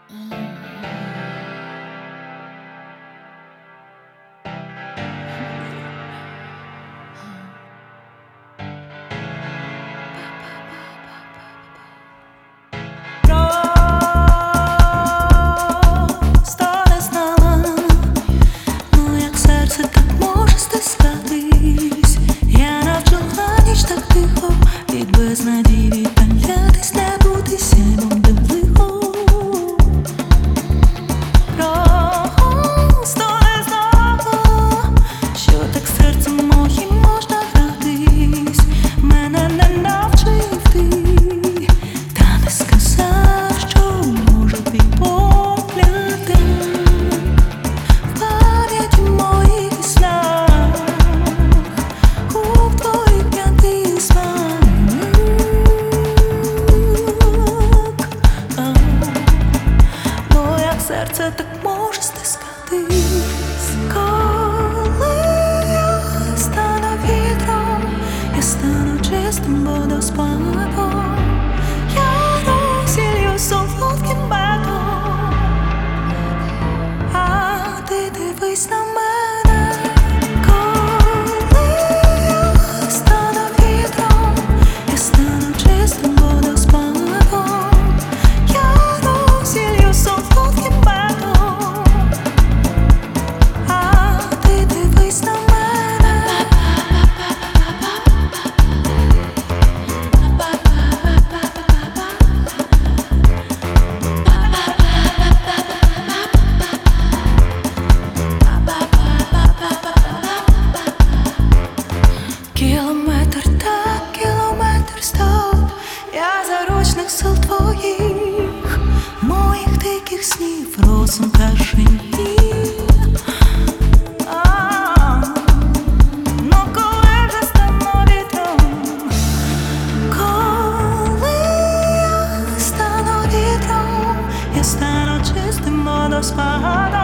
Серце так може стискатись, коли я стану вітром, я стану чистим водоспадом, я розілью солодким медом, а ти дивись на мене, коли я стану вітром, я стану чистим водоспадом, я розілью солодким медом. Кілометр так, кілометр стоп, я заручник сил твоїх, моїх диких снів, розум каже ні. Ну коли вже стану вітром, коли я стану вітром, я стану чистим водоспадом.